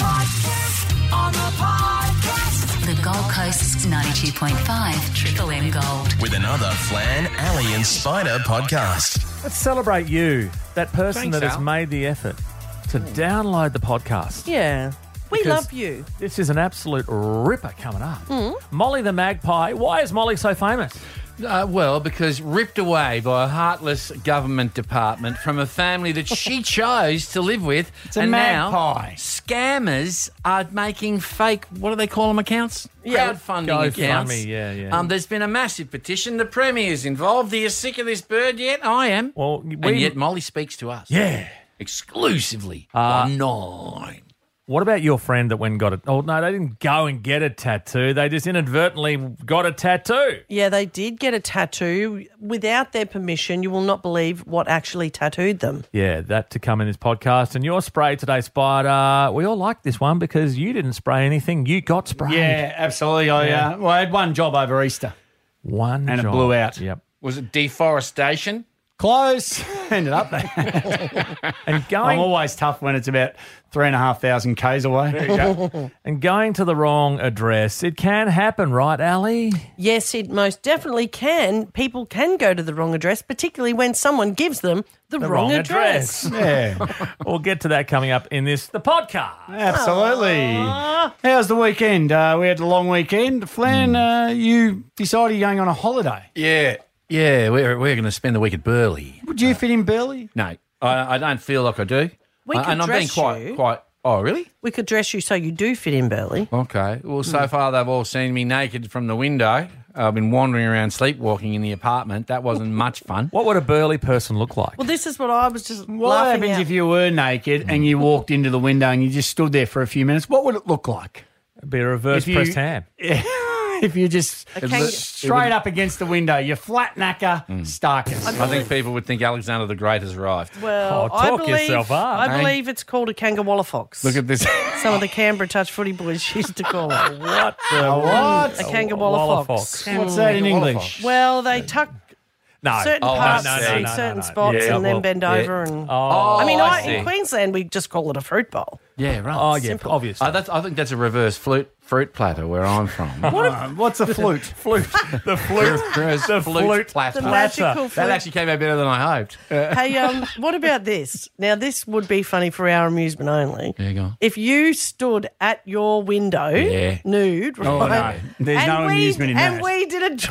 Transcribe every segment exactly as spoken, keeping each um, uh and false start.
podcast, on the podcast. The Gold Coast's ninety-two point five Triple M Gold. With another Flan, Ali and Spider podcast. Let's celebrate you, that person Thanks, that has Al. made the effort to download the podcast. Yeah. We Because love you. This is an absolute ripper coming up. Mm. Molly the Magpie. Why is Molly so famous? Uh, well, because ripped away by a heartless government department from a family that she chose to live with. It's a and magpie. now scammers are making fake, what do they call them, accounts? Yeah. Crowdfunding accounts. GoFundMe, yeah, yeah. Um, there's been a massive petition. The Premier's involved. Are you sick of this bird yet? I am. Well, we, and yet Molly speaks to us. yeah. Exclusively Uh, on Nine. What about your friend that went and got it? Oh, no, they didn't go and get a tattoo. They just inadvertently got a tattoo. Yeah, they did get a tattoo without their permission. You will not believe what actually tattooed them. Yeah, that to come in this podcast. And your spray today, Spider, we all like this one because you didn't spray anything. You got sprayed. Yeah, absolutely. I, Yeah. uh, well, I had one job over Easter. One And it job. blew out. Yep. Was it deforestation? Close. Ended up there. And I'm going always tough when it's about three and a half thousand Ks away. and going to the wrong address. It can happen, right, Ali? Yes, it most definitely can. People can go to the wrong address, particularly when someone gives them the, The wrong, wrong address. address. Yeah, We'll get to that coming up in this, the podcast. absolutely. How's the weekend? Uh, we had a long weekend. Flan, uh, you decided you're going on a holiday. Yeah. Yeah, we're, we're going to spend the week at Burleigh. Would you fit in Burleigh? No, I, I don't feel like I do. We Uh, could and I'm being dress quite, you. quite. Oh, really? We could dress you so you do fit in, Burleigh. Okay. Well, so far they've all seen me naked from the window. I've been wandering around sleepwalking in the apartment. That wasn't much fun. What would a burly person look like? Well, this is what I was just What laughing happens at. if you were naked and you walked into the window and you just stood there for a few minutes? What would it look like? It'd be a reverse If you- pressed hand. If you just A kang- straight up against the window, you're flat knacker, Starkers. I think people would think Alexander the Great has arrived. Well, Oh, I talk believe, yourself up, I eh? believe it's called a kangaroo fox. Look at this. Some of the Canberra touch footy boys used to call it. What the what? A kangaroo Walla fox. fox. What's that in English? Well, they tuck No. certain Oh, parts no, no, in no, no, certain no. spots Yeah, and then well, bend yeah. over. And Oh, I mean, I I, see. in Queensland, we just call it a fruit bowl. Yeah, right. oh yeah, Simple. obvious. Uh, that's, I think that's a reverse flute, fruit platter where I'm from. Uh, what's a flute? flute. The flute. Reverse the flute flute platter. The platter. magical That fruit. actually came out better than I hoped. Hey, um, what about this? Now, this would be funny for our amusement only. There you go. If you stood at your window, Yeah. nude, right? Oh, no. There's and no we, amusement in and that. we did a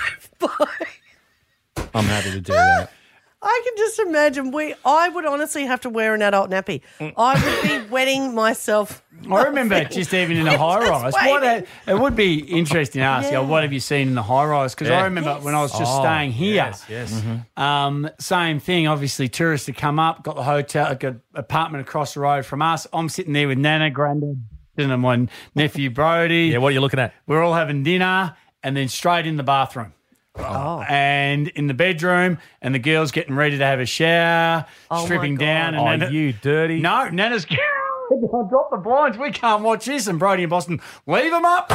drive-by. I'm happy to do that. I can just imagine we. I would honestly have to wear an adult nappy. I would be wetting myself. I remember just even in a high rise. What a, it would be interesting to ask Yeah. you, what have you seen in the high rise? Because Yeah. I remember when I was just Oh, staying here. Yes, yes. Um, same thing. Obviously, tourists had come up, got the hotel, got an apartment across the road from us. I'm sitting there with Nana, Grandad, and my nephew Brody. Yeah, what are you looking at? We're all having dinner, and then straight in the bathroom. Oh. And in the bedroom, and the girls getting ready to have a shower, Oh, stripping my God. down. And Oh, Nana, you dirty. no, Nana's I dropped the blinds. We can't watch this. And Brody in Boston, leave them up.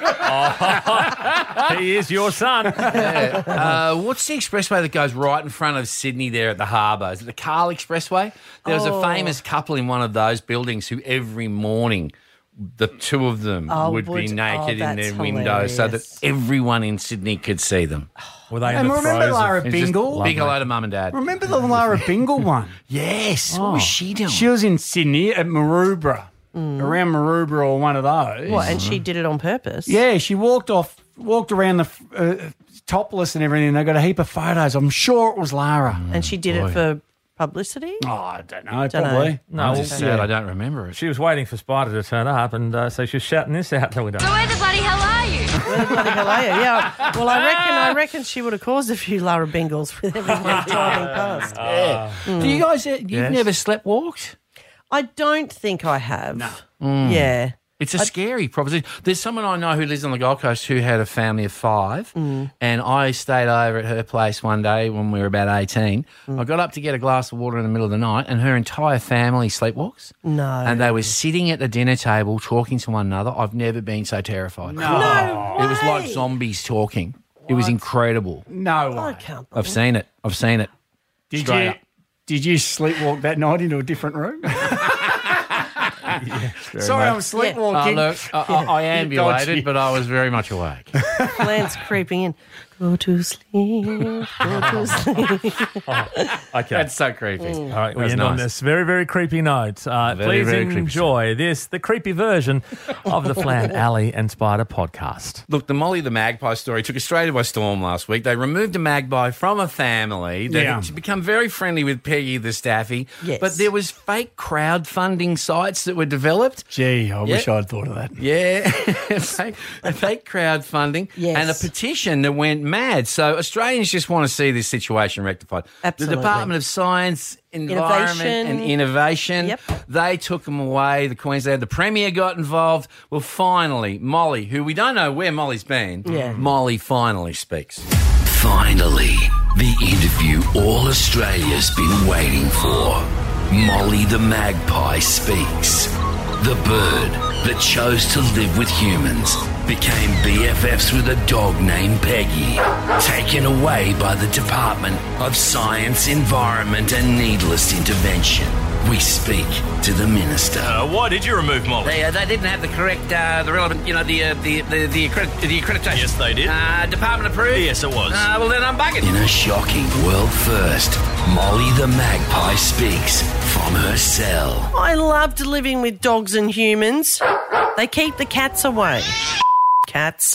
He is your son. Uh, what's the expressway that goes right in front of Sydney there at the harbour? Is it the Carl Expressway? There was Oh. a famous couple in one of those buildings who every morning the two of them Oh, would, would- be naked oh, in their that's windows so that hilarious. everyone in Sydney could see them. Were they in And the remember throes of- Lara It was just Bingle? big hello to mum and dad. Remember the Lara Bingle one? Yes. What was she doing? She was in Sydney at Maroubra, around Maroubra or one of those. What? And she did it on purpose. Yeah, she walked off, walked around the uh, topless and everything. They got a heap of photos. I'm sure it was Lara. And she did it for publicity. Oh, I don't know, Don't know. probably. No, I'm well, just sad I don't remember it. she was waiting for Spider to turn up, and uh, so she was shouting this out till we done. Where the bloody hell are you? Where the bloody hell are you? Yeah. Well, I reckon. I reckon she would have caused a few Lara Bingles with everyone driving past. Do you guys, uh, you've Yes. never slept walked? I don't think I have. No. Yeah. It's a scary proposition. There's someone I know who lives on the Gold Coast who had a family of five, and I stayed over at her place one day when we were about eighteen. I got up to get a glass of water in the middle of the night, and her entire family sleepwalks. No. And they were sitting at the dinner table talking to one another. I've never been so terrified. No It was like way. zombies talking. It was incredible. No I way. can't. I've seen it. I've seen it. Did Straight you, up. did you sleepwalk that night into a different room? Sorry, I'm Oh, sleepwalking. look, I, I, I Dodgy. ambulated, but I was very much awake. Lance creeping in. Go to sleep. Go to sleep. Okay. That's so creepy. All right, we That's end on nice. this very, very creepy note. Uh, Very, please very creepy. enjoy this, the creepy version of the Flan Alley and Spider podcast. Look, the Molly the Magpie story took Australia by storm last week. They removed a magpie from a family that Yeah. had become very friendly with Peggy the Staffy. Yes. But there was fake crowdfunding sites that were developed. Gee, I wish Yeah. I'd thought of that. Yeah, fake, fake crowdfunding Yes. and a petition that went mad. So Australians just want to see this situation rectified. Absolutely. The Department of Science, Environment Innovation. and Innovation, Yep. they took them away. The Queensland, the Premier got involved. Well, finally, Molly, who we don't know where Molly's been, Yeah. Molly finally speaks. Finally, the interview all Australia's been waiting for. Molly the Magpie speaks. The bird that chose to live with humans became B F Fs with a dog named Peggy, taken away by the Department of Science, Environment and Needless Intervention. We speak to the Minister. Uh, why did you remove Molly? They, uh, they didn't have the correct, uh, the relevant, you know, the uh, the the the, accredit- the accreditation. Yes, they did. Uh, department approved. Yes, it was. Uh, well, then I'm bugging. In a shocking world first, Molly the Magpie speaks from her cell. I loved living with dogs and humans. They keep the cats away. Cats.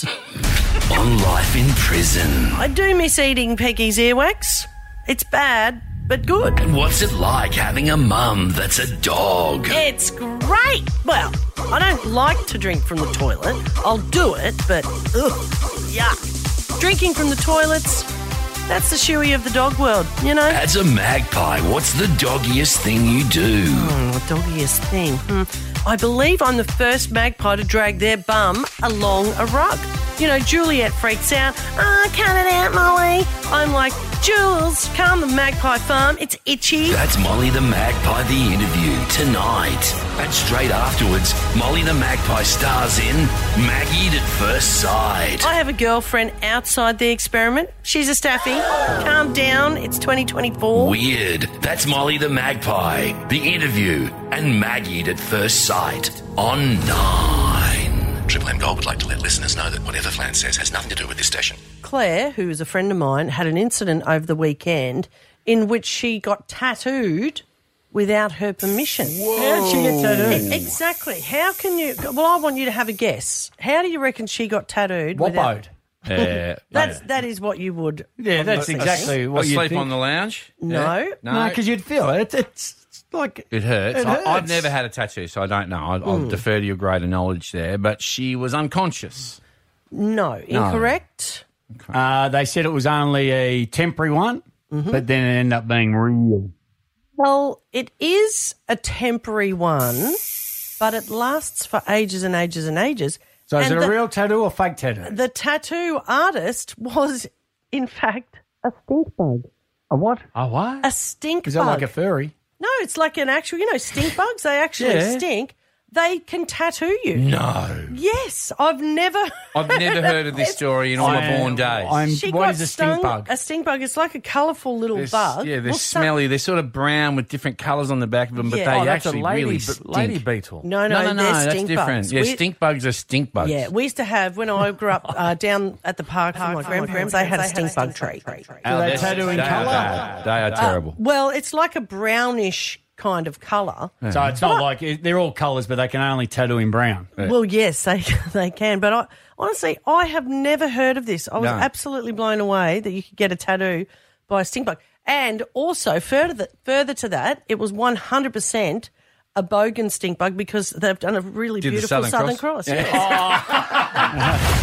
On life in prison. I do miss eating Peggy's earwax. It's bad, but good. And what's it like having a mum that's a dog? It's great. Well, I don't like to drink from the toilet. I'll do it, but ugh, yuck. Drinking from the toilets, that's the shoey of the dog world, you know? As a magpie, what's the doggiest thing you do? Hmm, the doggiest thing. Hmm. I believe I'm the first magpie to drag their bum along a rug. You know, Juliet freaks out. Oh, cut it out, Molly. I'm like, Jules, calm the magpie farm. It's itchy. That's Molly the Magpie, the interview, tonight. And straight afterwards, Molly the Magpie stars in Maggie at First Sight. I have a girlfriend outside the experiment. She's a staffy. Calm down. It's twenty twenty-four. Weird. That's Molly the Magpie, the interview, and Maggie at First Sight on Nine. Triple M Gold would like to let listeners know that whatever Flan says has nothing to do with this station. Claire, who is a friend of mine, had an incident over the weekend in which she got tattooed without her permission. How'd she get tattooed? Exactly. How can you... Well, I want you to have a guess. How do you reckon she got tattooed without... Whoppoed. Uh, That's, that is what you would... Yeah, that's exactly what you Asleep think. on the lounge? No. Yeah. No, because you'd feel it. It's, it's like... It hurts. It I, hurts. I've never had a tattoo, so I don't know. I, I'll Hmm. defer to your greater knowledge there. But she was unconscious. No. Incorrect. Uh, they said it was only a temporary one, Mm-hmm. but then it ended up being real. Well, it is a temporary one, but it lasts for ages and ages and ages. So is And it a the- real tattoo or fake tattoo? The tattoo artist was, in fact, a stink bug. A what? Oh, what? A stink Is bug. that like a furry? No, it's like an actual, you know, stink bugs. They actually Yeah. stink. They can tattoo you. No. Yes, I've never. I've never heard of this story in all my I- born days. I'm- She what got is a stung. stink bug? A stink bug. It's like a colourful little They're s- bug. Yeah, they're Well, some- smelly. They're sort of brown with different colours on the back of them, but Yeah. they Oh, that's a actually lady, really be- stink. lady beetle. No, no, no, no, no, they're that's stink different. bugs. Yeah, We- stink bugs are stink bugs. Yeah, we used to have, when I grew up uh, down at the park with my grandparents, they had a stink bug tree. Oh, they they're- tattoo in they are colour? bad. They are terrible. Well, it's like a brownish kind of colour. So it's not like they're all colours, but they can only tattoo in brown. Well, yes, they they can. But I, honestly, I have never heard of this. I was No. absolutely blown away that you could get a tattoo by a stink bug. And also, further th- further to that, it was one hundred percent a bogan stink bug because they've done a really Did the beautiful Southern Southern Cross? Cross. yes.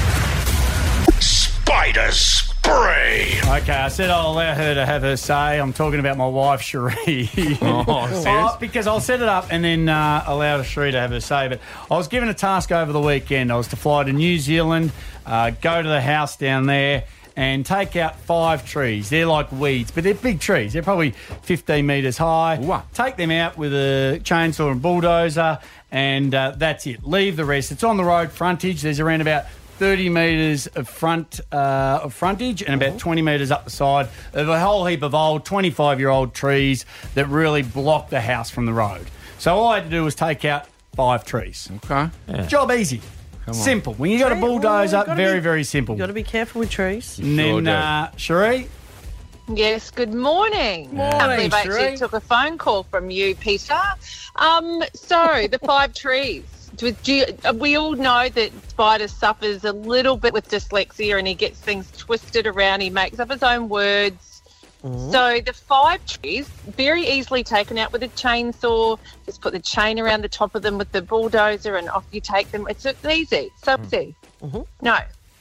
Spider Spray. Okay, I said I'll allow her to have her say. I'm talking about my wife, Cherie. Oh, serious? Oh, because I'll set it up and then uh, allow Cherie to have her say. But I was given a task over the weekend. I was to fly to New Zealand, uh, go to the house down there and take out five trees. They're like weeds, but they're big trees. They're probably fifteen metres high. Wow. Take them out with a chainsaw and bulldozer, and uh, that's it. Leave the rest. It's on the road frontage. There's around about thirty metres of front uh, of frontage and about twenty metres up the side of a whole heap of old twenty-five-year-old trees that really block the house from the road. So all I had to do was take out five trees. Okay. Job easy. Simple. When you got a Tree- bulldozer, oh, you gotta very, be- very simple. You've got to be careful with trees. And then, Sure do. uh, Cherie, Yes, good morning. Morning, I can't believe I actually Sheree. took a phone call from you, Peter. Um, so, the five trees. Do, do you, uh, we all know that Spider suffers a little bit with dyslexia and he gets things twisted around. He makes up his own words. So the five trees, very easily taken out with a chainsaw. Just put the chain around the top of them with the bulldozer and off you take them. It's it's easy. It's so easy. No.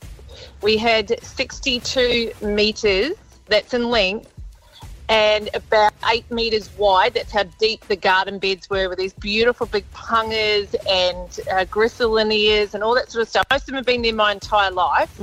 We had sixty-two metres, that's in length, and about eight metres wide. That's how deep the garden beds were, with these beautiful big pungers and uh, gristolineas and all that sort of stuff. Most of them have been there my entire life.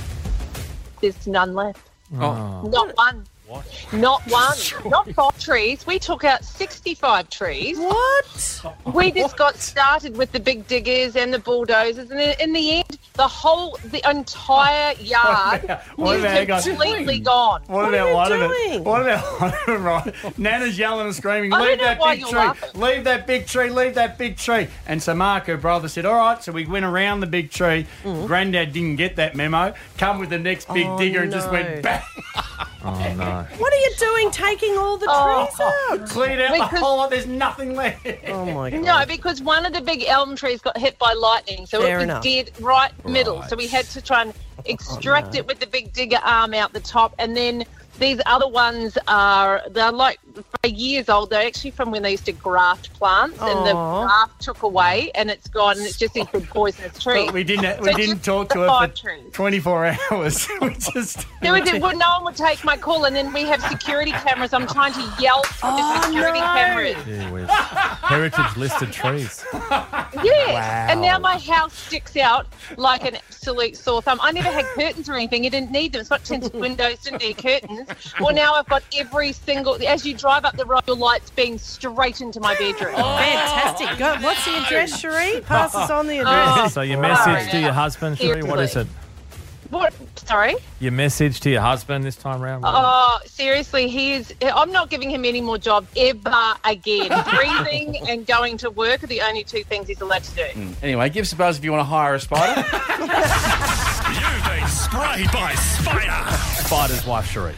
There's none left. Oh. Not one. Not one. Not five trees. We took out sixty-five trees. What? We just got started with the big diggers and the bulldozers, and in the end, the whole, the entire yard what is about- hang on. completely gone. what, What are about you one of doing? it? What about one of it, right? Nana's yelling and screaming, I don't leave know that why big you're tree, laughing. leave that big tree, leave that big tree. And so Mark, her brother, said, all right, so we went around the big tree. Granddad didn't get that memo, come with the next big Oh, digger and just no. went bang. Oh, no. What are you doing taking all the Oh. trees out? Cleared out the Because- whole lot, there's nothing left. Oh, my God. No, because one of the big elm trees got hit by lightning, so Fair it was enough. dead right middle. So we had to try and extract it with the big digger arm out the top, and then these other ones are, they're like for years old. They're actually from when they used to graft plants, and the Aw. graft took away, and it's gone, and it's just these big poisonous trees. But we didn't, we So didn't just talk the to her five for trees. twenty-four hours. we just... No, we did, well, no one would take my call, and then we have security cameras. I'm trying to yell for the security cameras. Gee whiz. Heritage listed trees. Yeah, and now my house sticks out like an absolute sore thumb. I never had curtains or anything. You didn't need them. It's not tinted windows, didn't need curtains. Well, now I've got every single, as you drive up the road, your lights being straight into my bedroom. Fantastic. Go, what's the address, Cherie? Pass us on the address. So your message to your husband, Cherie, what is it? What? Sorry? Your message to your husband this time round? Oh, seriously, he is. I'm not giving him any more job ever again. Breathing and going to work are the only two things he's allowed to do. Anyway, give us a buzz if you want to hire a spider. You've been sprayed by Spider. Spider's wife, Cherie.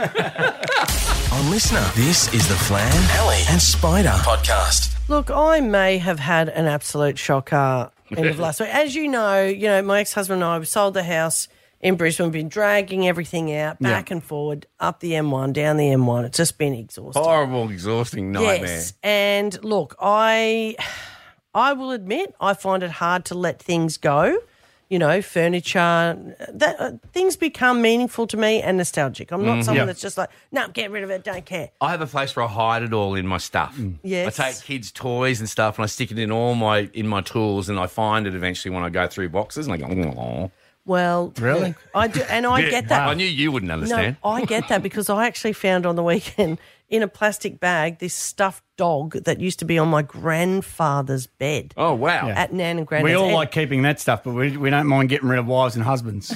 On Listener, this is the Flan, Ellie and Spider podcast. Look, I may have had an absolute shocker end of last week. As you know, you know, my ex-husband and I, we sold the house in Brisbane, been dragging everything out, back and forward, up the M one, down the M one. It's just been exhausting. Horrible, exhausting nightmare. Yes, and look, I, I will admit, I find it hard to let things go. You know, furniture, that uh, things become meaningful to me and nostalgic. I'm not someone Yeah. that's just like, no, get rid of it, don't care. I have a place where I hide it all in my stuff. Yes. I take kids' toys and stuff and I stick it in all my in my tools, and I find it eventually when I go through boxes and I go, oh. Well, Really? I do, and I get that. I knew you wouldn't understand. No, I get that because I actually found on the weekend in a plastic bag this stuffed dog that used to be on my grandfather's bed Oh, wow. at Nan and Granddad's. We all And- like keeping that stuff, but we, we don't mind getting rid of wives and husbands.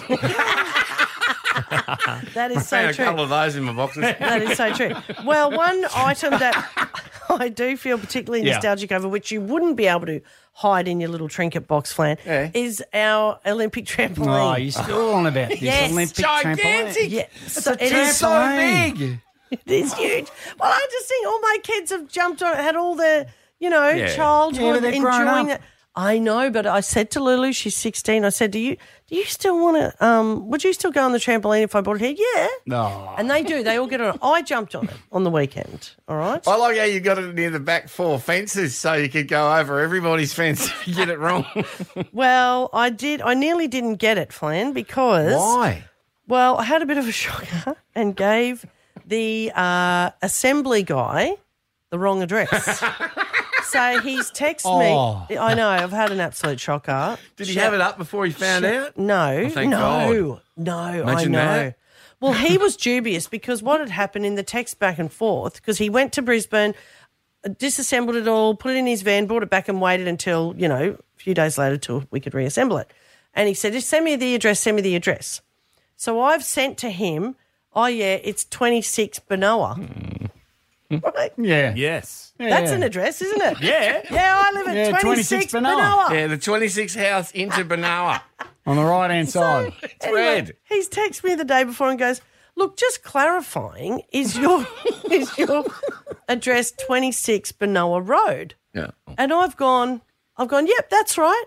that is I so found a true. couple of those in my boxes. That is so true. Well, one item that I do feel particularly Yeah. nostalgic over, which you wouldn't be able to hide in your little trinket box, Flan, Yeah. is our Olympic Oh, trampoline. you're still on about this Yes. Olympic Gigantic. trampoline. Yeah, so it It's is so big. It is huge. Well, I just think all my kids have jumped on it, had all their, you know, Yeah. Yeah, childhood but they're grown enjoying up. it. I know, but I said to Lulu, she's sixteen, I said, do you do you still want to, um, would you still go on the trampoline if I bought it here? Yeah. No. And they do. They all get on it. I jumped on it on the weekend, all right? I like how you got it near the back four fences so you could go over everybody's fence if you get it wrong. Well, I did. I nearly didn't get it, Flan, because, Why? well, I had a bit of a shocker and gave the uh, assembly guy the wrong address. So he's texted Oh. me. I know, I've had an absolute shocker. Did he have it up before he found out? No, thank no, God. no, I Imagine know. that. Well, he was dubious because what had happened in the text back and forth, because he went to Brisbane, disassembled it all, put it in his van, brought it back and waited until, you know, a few days later till we could reassemble it. And he said, just send me the address, send me the address. So I've sent to him, oh, yeah, it's twenty-six Benoa. Right? Yeah. Yes. Yeah. That's an address, isn't it? Yeah. Yeah, I live at Yeah, twenty-six, twenty-six Benoa. Benoa. Yeah, the twenty-six house into Benoa. On the right-hand side. It's Anyway, red. He's texted me the day before and goes, look, just clarifying, is your is your address twenty-six Benoa Road? Yeah. And I've gone, I've gone, yep, that's right.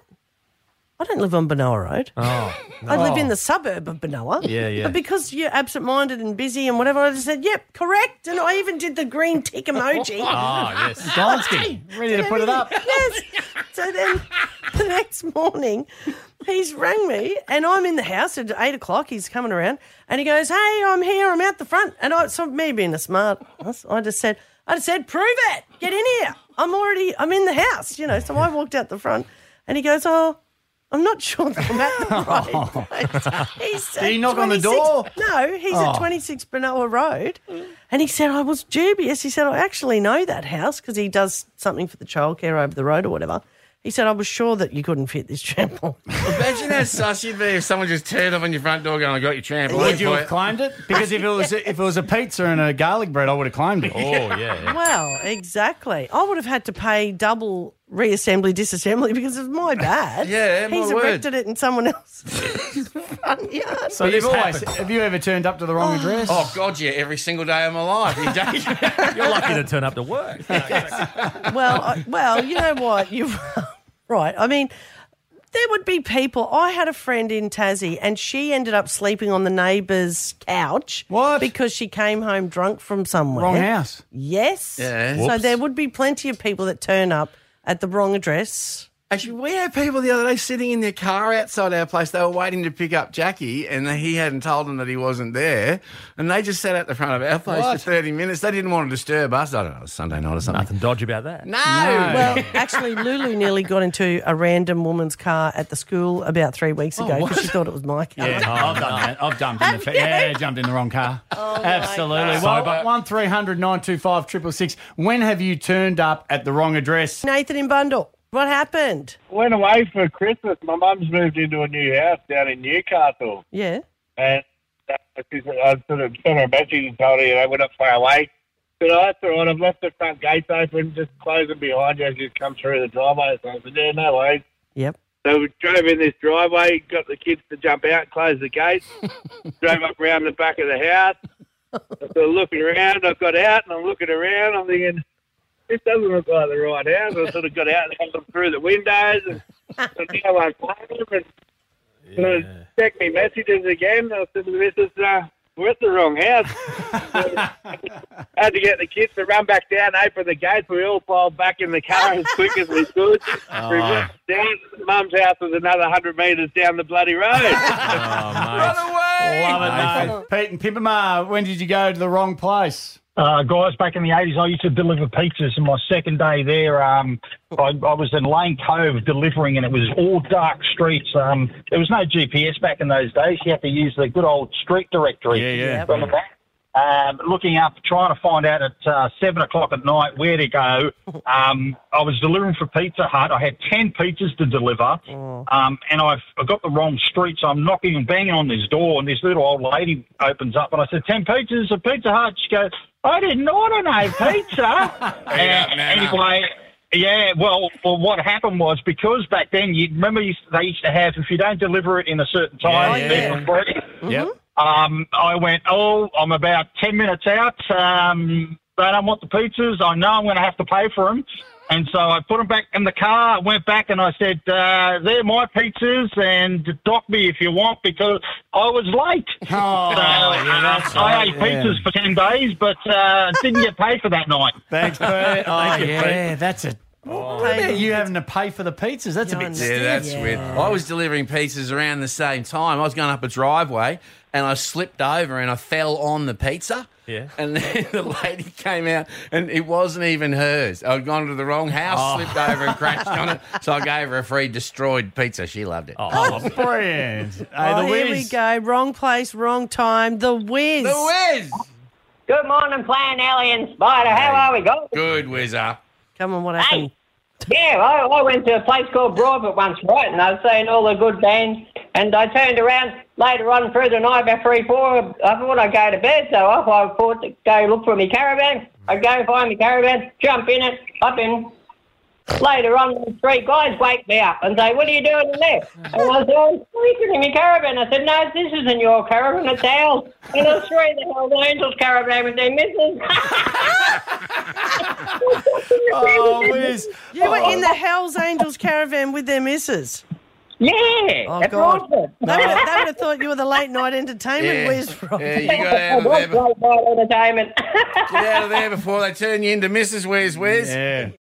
I don't live on Benoa Road. Oh. I live in the suburb of Benoa. Yeah, yeah. But because you're absent-minded and busy and whatever, I just said, yep, correct. And I even did the green tick emoji. Oh, yes. Donsky, ready to put it up. Yes. So then the next morning, he's rang me and I'm in the house at eight o'clock. He's coming around and he goes, hey, I'm here. I'm out the front. And I, so me being a smart, I just said, I just said, prove it. Get in here. I'm already, I'm in the house, you know. So I walked out the front and he goes, oh, I'm not sure that I'm at the right place. He's Did he knock on the twenty-six door? No, he's Oh. at twenty-six Benoa Road. And he said, I was dubious. He said, I actually know that house because he does something for the childcare over the road or whatever. He said, I was sure that you couldn't fit this trampoline. Imagine how sus you'd be if someone just turned up on your front door going, I got your trampoline. Would you for have claimed it? Because if it was if it was a pizza and a garlic bread, I would have claimed it. Oh, yeah. yeah. Well, exactly. I would have had to pay double reassembly, disassembly because it's my bad. Yeah, my He's word. erected it in someone else's front yard. So But you've this always happened. have you ever turned up to the wrong address? Oh, God, yeah, every single day of my life. You don't. You're lucky to turn up to work. Well, I, well, you know what? You right. I mean, there would be people. I had a friend in Tassie, and she ended up sleeping on the neighbour's couch. What? Because she came home drunk from somewhere. Wrong house. Yes. Yeah. So Whoops. there would be plenty of people that turn up at the wrong address. Actually, we had people the other day sitting in their car outside our place. They were waiting to pick up Jackie, and he hadn't told them that he wasn't there. And they just sat at the front of our place What? for thirty minutes. They didn't want to disturb us. I don't know, it was Sunday night or something. Nothing dodgy about that. No. Well, actually, Lulu nearly got into a random woman's car at the school about three weeks ago because she thought it was my car. Yeah, I've done that. I've jumped in the fa- yeah, jumped in the wrong car. Absolutely. God. Well, but one three hundred nine two five triple six. When have you turned up at the wrong address? Nathan in Bundle, what happened? Went away for Christmas. My mum's moved into a new house down in Newcastle, Yeah. and uh, she's- I sort of sent her a message and told her, you know, we're not far away. But oh, that's all right. I've left the front gates open. Just close them behind you as you come through the driveway. So I said, yeah, no worries. Yep. So we drove in this driveway, got the kids to jump out, close the gates, drove up around the back of the house. I started looking around. I got out and I'm looking around. I'm thinking, this doesn't look like the right house. I sort of got out and had them through the windows and so now I'm home and sort of checked my messages again. I said to the missus, uh, we're at the wrong house. So I had to get the kids to run back down, open the gates. We all piled back in the car as quick as we could. We went down. Mum's house was another one hundred metres down the bloody road. Oh, mate. Love it, mate. Pete and Pippamar, when did you go to the wrong place? Uh, guys, back in the eighties, I used to deliver pizzas, and my second day there, um, I, I was in Lane Cove delivering, and it was all dark streets. Um, there was no G P S back in those days. You had to use the good old street directory. Yeah, yeah. From the back. Um, looking up, trying to find out at uh, seven o'clock at night where to go. Um, I was delivering for Pizza Hut. I had ten pizzas to deliver, um, and I've I got the wrong street, so I'm knocking and banging on this door, and this little old lady opens up, and I said, ten pizzas at Pizza Hut. She goes, I didn't order no pizza. and, anyway... Yeah, well, well, what happened was because back then, you remember you, they used to have, if you don't deliver it in a certain time, Yeah, they're yeah. for free. Yep. Um, I went, oh, I'm about ten minutes out. Um, they don't want the pizzas. I know I'm going to have to pay for them. And so I put them back in the car, went back and I said, uh, they're my pizzas and dock me if you want because I was late. Oh, So, yeah, that's uh, I right, ate yeah. pizzas for ten days, but uh, didn't get paid for that night. Thanks, Pete. Oh, you, yeah, that's a... What about you having to pay for the pizzas? That's a bit Yeah, stiff. that's weird. I was delivering pizzas around the same time. I was going up a driveway and I slipped over and I fell on the pizza. Yeah. And then the lady came out and it wasn't even hers. I'd gone to the wrong house, Oh. slipped over and crashed on it. So I gave her a free destroyed pizza. She loved it. Oh, brilliant. Hey, Oh, the here Wiz. we go. Wrong place, wrong time. The Wiz. The Wiz! Good morning, Plan Ellie and Spider. How are we, guys? Good whizzer. Come on, what happened? Yeah, I, I went to a place called Broadwood once, right, and I was seeing all the good bands, and I turned around later on through the night about three, four. I thought I'd go to bed, so off I thought to go look for my caravan. I go find my caravan, jump in it, hop in. Later on, the three guys wake me up and say, "What are you doing in there?" And I said, "I'm sleeping in my caravan." I said, "No, this isn't your caravan, it's ours." And I was three in the Hells Angels caravan with their missus. Oh, Liz. You were in the Hells Angels caravan with their missus. Yeah. Oh, that's God. awesome. They would, have, they would have thought you were the late night entertainment Yeah. whiz from. Yeah, you got out of there. Late night entertainment. Get out of there before they turn you into Missus Where's Where's. Yeah.